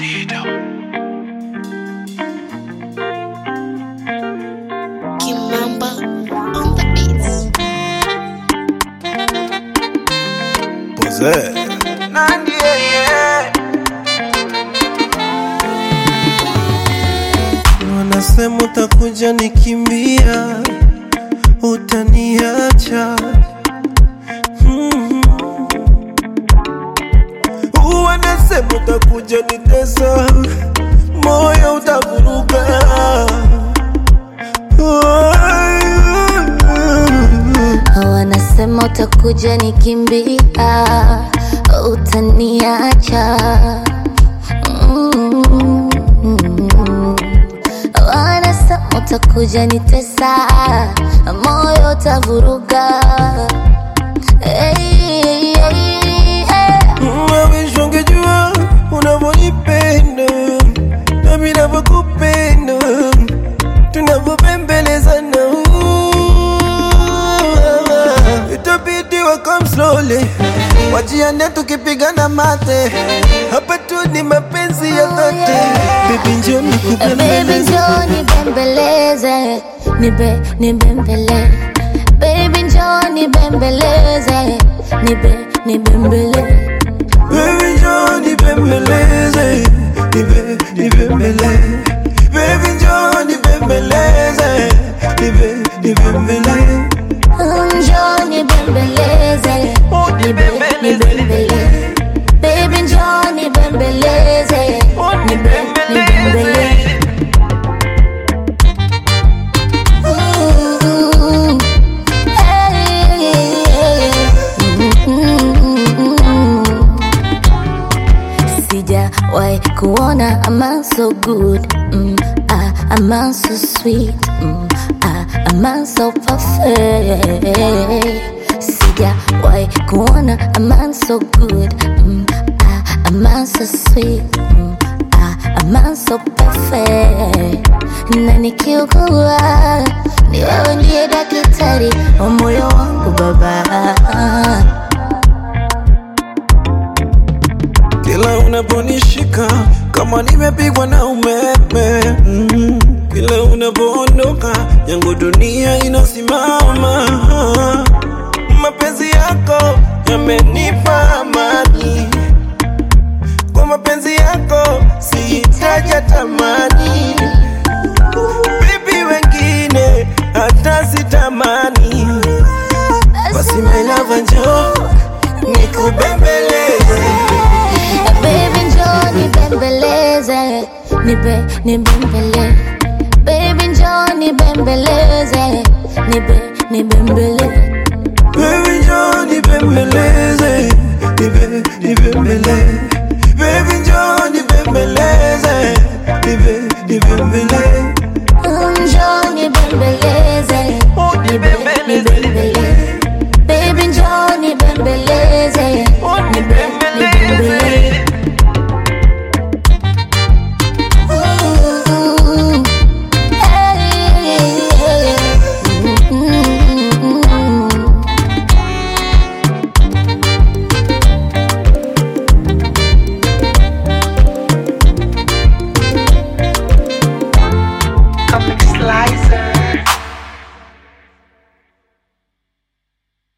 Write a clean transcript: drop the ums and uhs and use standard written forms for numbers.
Kimamba on the beats. Pose. Nandi, yeah. Wanasema utakuja nikimbia, utaniacha. Wanasema utakuja nitesa, moyo utavuruga. Wanasema utakuja nikimbia, utaniacha. Wanasema utakuja nitesa, moyo utavuruga. Mawish ungejua unavyonipenda na mimi navyokupenda, tunavyopembelezana. Itabidi wa come slowly, wajiane tukipigana mate. Hapa tu ni mapenzi ya dhati. Baby njoo nikubembeleze, nibembeleze. Baby njoo nibembeleze, nibembeleze. baby njoo nibembeleze, nibembeleze. Baby njoo nibembeleze, nibembeleze. Njoo nibembeleze, nibembeleze. Baby njoo nibembeleze, nibembeleze. Sijawahi kuona a man so good, a man so sweet, a man so perfect. Sijawahi kuona a man so good, a man so sweet, a man so perfect. Na nikiugua ni wewe ndiye daktari wa moyo wangu baba. Kila unaponishika kama nimepigwa na umeme, kila unapoondoka yangu dunia inasimama. Mapenzi yako yamenipa amani, kwa mapenzi yako sihitaji tamani. Baby wengine hata sitamani, basi my love njoo nikubembeleze. Baby njoo nibembeleze, nibembeleze. Baby njoo nibembeleze, nibembeleze.